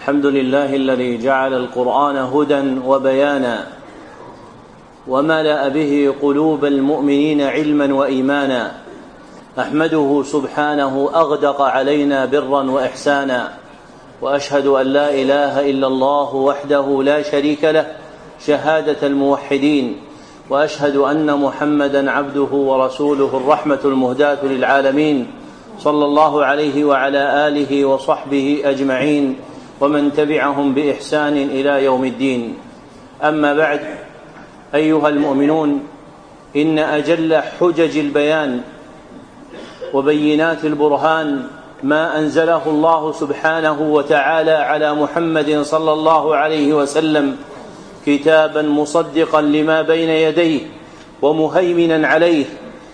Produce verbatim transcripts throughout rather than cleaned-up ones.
الحمد لله الذي جعل القرآن هدى وبيانا وملأ به قلوب المؤمنين علما وإيمانا. أحمده سبحانه أغدق علينا برا وإحسانا، وأشهد أن لا إله إلا الله وحده لا شريك له شهادة الموحدين، وأشهد أن محمدا عبده ورسوله الرحمة المهداة للعالمين، صلى الله عليه وعلى آله وصحبه أجمعين ومن تبعهم بإحسان إلى يوم الدين. أما بعد، أيها المؤمنون، إن أجل حجج البيان وبينات البرهان ما أنزله الله سبحانه وتعالى على محمد صلى الله عليه وسلم، كتابا مصدقا لما بين يديه ومهيمنا عليه،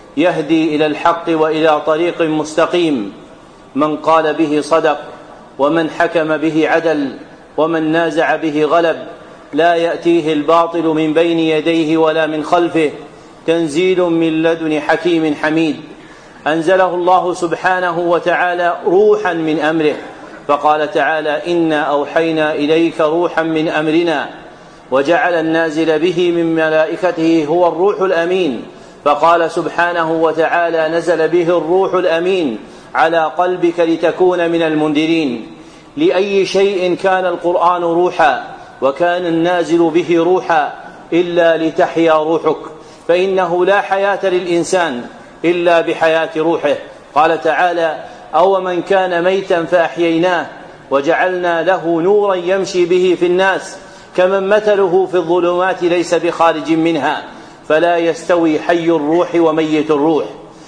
يهدي إلى الحق وإلى طريق مستقيم. من قال به صدق، ومن حكم به عدل، ومن نازع به غلب. لا يأتيه الباطل من بين يديه ولا من خلفه، تنزيل من لدن حكيم حميد. أنزله الله سبحانه وتعالى روحا من أمره، فقال تعالى: إنا أوحينا إليك روحا من أمرنا، وجعل النازل به من ملائكته هو الروح الأمين. فقال سبحانه وتعالى: نزل به الروح الأمين على قلبك لتكون من المنذرين. لأي شيء كان القرآن روحا، وكان النازل به روحا، إلا لتحيا روحك، فإنه لا حياة للإنسان إلا بحياة روحه. قال تعالى: أو من كان ميتا فأحييناه وجعلنا له نورا يمشي به في الناس كمن مثله في الظلمات ليس بخارج منها. فلا يستوي حي الروح وميت الروح.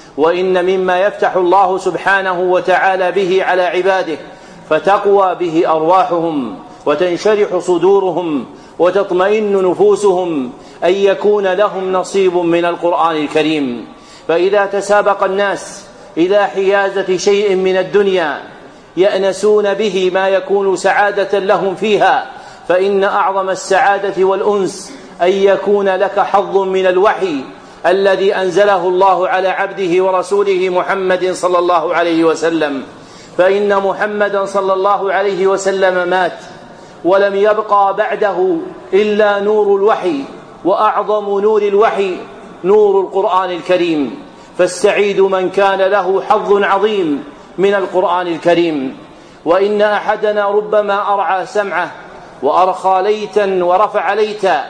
وإن مما يفتح الله سبحانه وتعالى به على عباده فتقوى به أرواحهم وتنشرح صدورهم وتطمئن نفوسهم أن يكون لهم نصيب من القرآن الكريم. فإذا تسابق الناس إلى حيازة شيء من الدنيا يأنسون به ما يكون سعادة لهم فيها، فإن أعظم السعادة والأنس أن يكون لك حظ من الوحي الذي أنزله الله على عبده ورسوله محمد صلى الله عليه وسلم. فإن محمدا صلى الله عليه وسلم مات ولم يبقى بعده إلا نور الوحي، وأعظم نور الوحي نور القرآن الكريم. فالسعيد من كان له حظ عظيم من القرآن الكريم. وإن أحدنا ربما أرعى سمعه وأرخى ليتا ورفع ليتا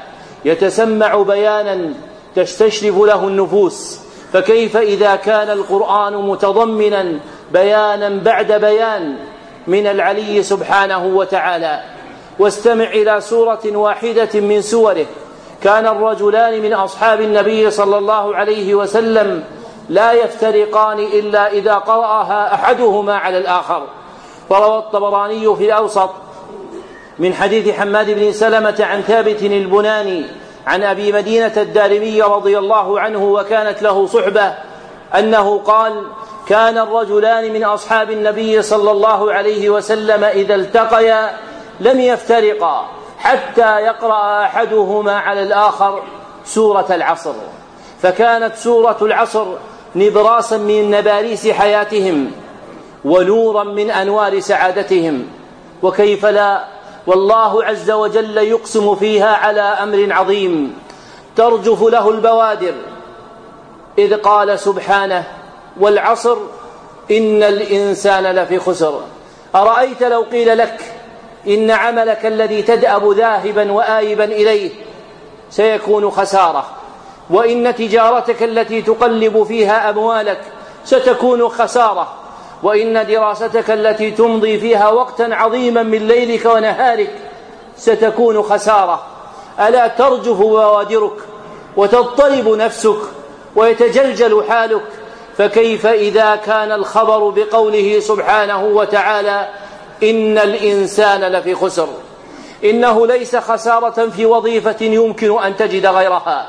يتسمع بيانا تستشرف له النفوس، فكيف إذا كان القرآن متضمنا بيانا بعد بيان من العلي سبحانه وتعالى. واستمع إلى سورة واحدة من سوره. كان الرجلان من أصحاب النبي صلى الله عليه وسلم لا يفترقان إلا إذا قرأها أحدهما على الآخر. فروى الطبراني في الأوسط من حديث حماد بن سلمة عن ثابت البناني عن أبي مدينة الدارمي رضي الله عنه وكانت له صحبة أنه قال: كان الرجلان من أصحاب النبي صلى الله عليه وسلم إذا التقيا لم يفترقا حتى يقرأ أحدهما على الآخر سورة العصر. فكانت سورة العصر نبراسا من نباريس حياتهم ونورا من أنوار سعادتهم. وكيف لا، والله عز وجل يقسم فيها على أمر عظيم ترجف له البوادر، إذ قال سبحانه: والعصر إن الإنسان لفي خسر. أرأيت لو قيل لك إن عملك الذي تدأب ذاهبا وآيبا إليه سيكون خسارة، وإن تجارتك التي تقلب فيها أموالك ستكون خسارة، وإن دراستك التي تمضي فيها وقتا عظيما من ليلك ونهارك ستكون خسارة. ألا ترجف بوادرك وتضطرب نفسك ويتجلجل حالك؟ فكيف إذا كان الخبر بقوله سبحانه وتعالى: إن الإنسان لفي خسر؟ إنه ليس خسارة في وظيفة يمكن أن تجد غيرها،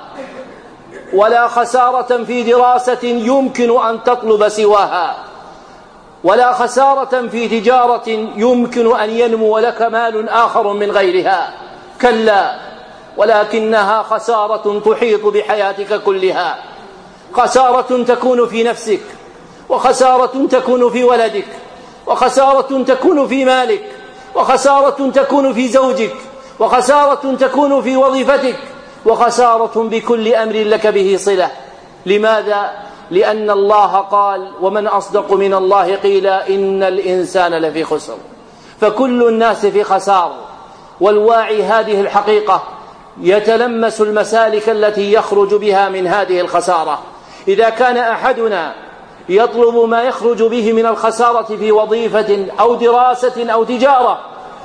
ولا خسارة في دراسة يمكن أن تطلب سواها، ولا خسارة في تجارة يمكن أن ينمو لك مال آخر من غيرها. كلا، ولكنها خسارة تحيط بحياتك كلها. خسارة تكون في نفسك، وخسارة تكون في ولدك، وخسارة تكون في مالك، وخسارة تكون في زوجك، وخسارة تكون في وظيفتك، وخسارة بكل أمر لك به صلة. لماذا؟ لأن الله قال: ومن أصدق من الله قيلا إن الإنسان لفي خسر. فكل الناس في خسار، والواعي هذه الحقيقة يتلمس المسالك التي يخرج بها من هذه الخسارة. إذا كان أحدنا يطلب ما يخرج به من الخسارة في وظيفة أو دراسة أو تجارة،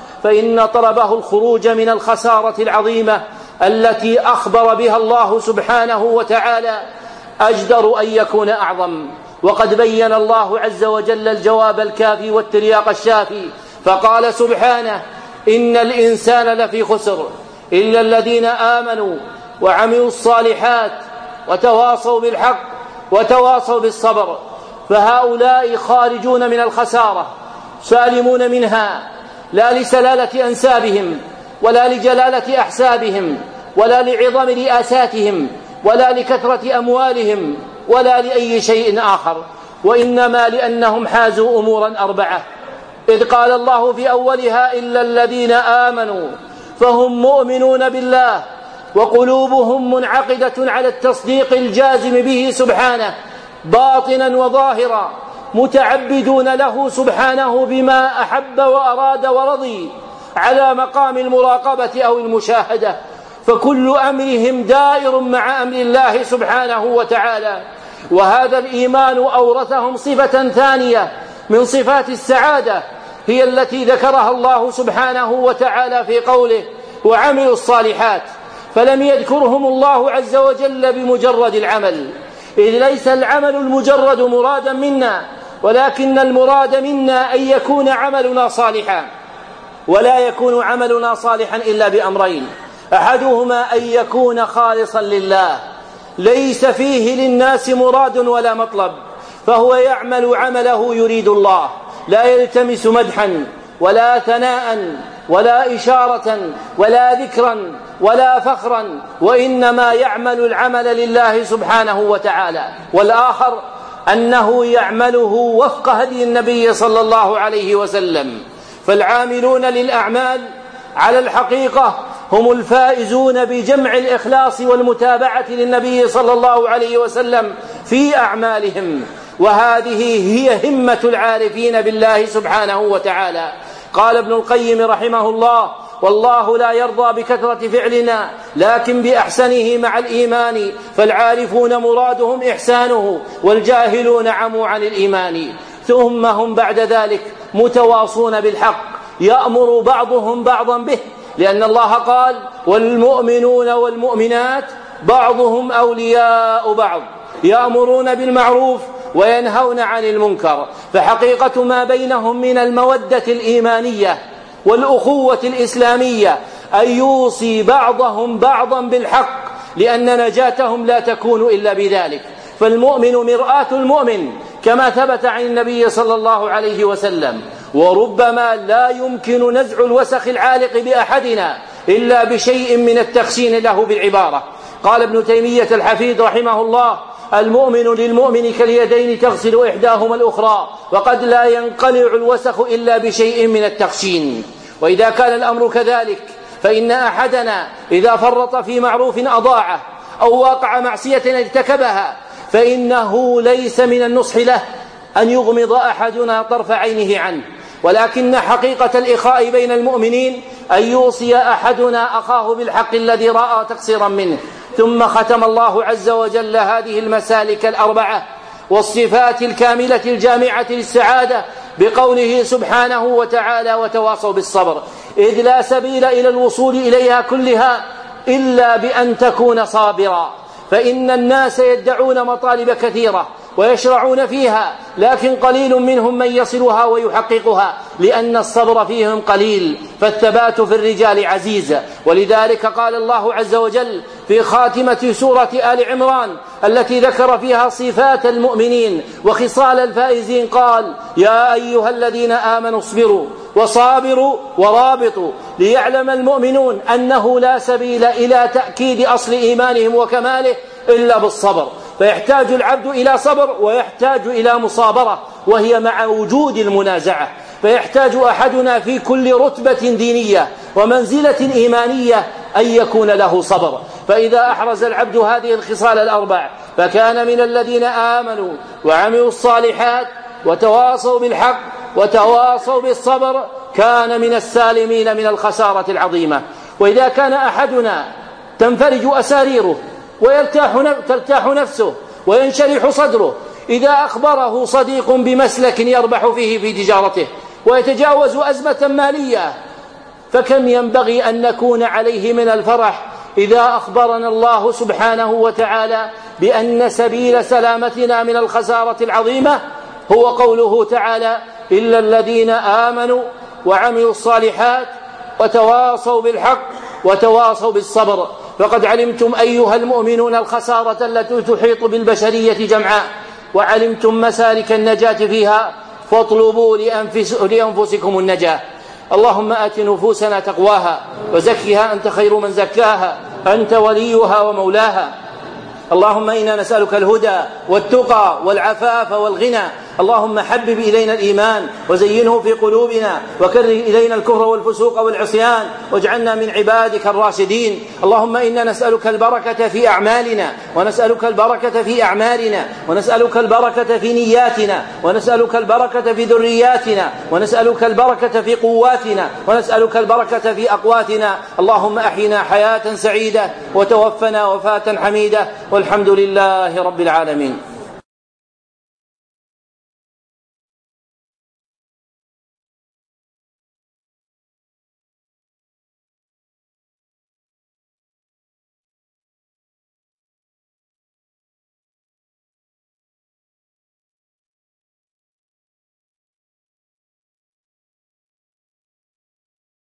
فإن طلبه الخروج من الخسارة العظيمة التي أخبر بها الله سبحانه وتعالى أجدر أن يكون أعظم. وقد بين الله عز وجل الجواب الكافي والترياق الشافي، فقال سبحانه: إن الإنسان لفي خسر إلا الذين آمنوا وعملوا الصالحات وتواصوا بالحق وتواصوا بالصبر. فهؤلاء خارجون من الخسارة، سالمون منها، لا لسلالة أنسابهم ولا لجلالة أحسابهم ولا لعظم رئاساتهم ولا لكثرة أموالهم ولا لأي شيء آخر، وإنما لأنهم حازوا أمورا أربعة. إذ قال الله في أولها: إلا الذين آمنوا، فهم مؤمنون بالله وقلوبهم منعقدة على التصديق الجازم به سبحانه باطنا وظاهرا، متعبدون له سبحانه بما أحب وأراد ورضي على مقام المراقبة أو المشاهدة، فكل أمرهم دائر مع أمر الله سبحانه وتعالى. وهذا الإيمان أورثهم صفة ثانية من صفات السعادة، هي التي ذكرها الله سبحانه وتعالى في قوله: وعملوا الصالحات. فلم يذكرهم الله عز وجل بمجرد العمل، إذ ليس العمل المجرد مرادا منا، ولكن المراد منا أن يكون عملنا صالحا. ولا يكون عملنا صالحا إلا بأمرين: أحدهما أن يكون خالصا لله، ليس فيه للناس مراد ولا مطلب، فهو يعمل عمله يريد الله، لا يلتمس مدحا ولا ثناء ولا إشارة ولا ذكرا ولا فخرا، وإنما يعمل العمل لله سبحانه وتعالى. والآخر أنه يعمله وفق هدي النبي صلى الله عليه وسلم. فالعاملون للأعمال على الحقيقة هم الفائزون بجمع الإخلاص والمتابعة للنبي صلى الله عليه وسلم في أعمالهم، وهذه هي همة العارفين بالله سبحانه وتعالى. قال ابن القيم رحمه الله: والله لا يرضى بكثرة فعلنا لكن بأحسنه مع الإيمان، فالعارفون مرادهم إحسانه والجاهلون عموا عن الإيمان. ثم هم بعد ذلك متواصون بالحق، يأمر بعضهم بعضا به، لأن الله قال: والمؤمنون والمؤمنات بعضهم أولياء بعض، يأمرون بالمعروف وينهون عن المنكر. فحقيقة ما بينهم من المودة الإيمانية والأخوة الإسلامية أن يوصي بعضهم بعضا بالحق، لأن نجاتهم لا تكون إلا بذلك. فالمؤمن مرآة المؤمن كما ثبت عن النبي صلى الله عليه وسلم، وربما لا يمكن نزع الوسخ العالق بأحدنا إلا بشيء من التخشين له بالعبارة. قال ابن تيمية الحفيد رحمه الله: المؤمن للمؤمن كاليدين تغسل إحداهما الأخرى، وقد لا ينقلع الوسخ إلا بشيء من التخشين. وإذا كان الأمر كذلك فإن أحدنا إذا فرط في معروف أضاعه أو واقع معصية ارتكبها فإنه ليس من النصح له أن يغمض أحدنا طرف عينه عنه، ولكن حقيقة الإخاء بين المؤمنين أن يوصي أحدنا أخاه بالحق الذي رأى تقصيرا منه. ثم ختم الله عز وجل هذه المسالك الأربعة والصفات الكاملة الجامعة للسعادة بقوله سبحانه وتعالى: وتواصوا بالصبر، إذ لا سبيل إلى الوصول إليها كلها إلا بأن تكون صابرا. فإن الناس يدعون مطالب كثيرة ويشرعون فيها، لكن قليل منهم من يصلها ويحققها، لأن الصبر فيهم قليل، فالثبات في الرجال عزيز. ولذلك قال الله عز وجل في خاتمة سورة آل عمران التي ذكر فيها صفات المؤمنين وخصال الفائزين، قال: يا أيها الذين آمنوا اصبروا وصابروا ورابطوا ليعلم المؤمنون أنه لا سبيل إلى تأكيد أصل إيمانهم وكماله إلا بالصبر. فيحتاج العبد إلى صبر ويحتاج إلى مصابرة، وهي مع وجود المنازعة. فيحتاج أحدنا في كل رتبة دينية ومنزلة إيمانية أن يكون له صبر. فإذا أحرز العبد هذه الخصال الأربع فكان من الذين آمنوا وعملوا الصالحات وتواصوا بالحق وتواصوا بالصبر كان من السالمين من الخسارة العظيمة. وإذا كان أحدنا تنفرج أساريره وترتاح نفسه وينشرح صدره إذا أخبره صديق بمسلك يربح فيه في تجارته ويتجاوز أزمة مالية، فكم ينبغي أن نكون عليه من الفرح إذا أخبرنا الله سبحانه وتعالى بأن سبيل سلامتنا من الخسارة العظيمة هو قوله تعالى: إلا الذين آمنوا وعملوا الصالحات وتواصوا بالحق وتواصوا بالصبر. فقد علمتم أيها المؤمنون الخسارة التي تحيط بالبشرية جمعاء، وعلمتم مسالك النجاة فيها، فاطلبوا لأنفس لأنفسكم النجاة. اللهم آت نفوسنا تقواها وزكها أنت خير من زكاها، أنت وليها ومولاها. اللهم إنا نسألك الهدى والتقى والعفاف والغنى. اللهم حبب إلينا الإيمان وزينه في قلوبنا، وكره إلينا الكفر والفسوق والعصيان، واجعلنا من عبادك الراشدين. اللهم إنا نسألك البركة في أعمالنا، ونسألك البركة في أعمالنا، ونسألك البركة في نياتنا، ونسألك البركة في ذرياتنا، ونسألك البركة في قواتنا، ونسألك البركة في أقواتنا. اللهم أحينا حياة سعيدة وتوفنا وفاة حميدة، والحمد لله رب العالمين.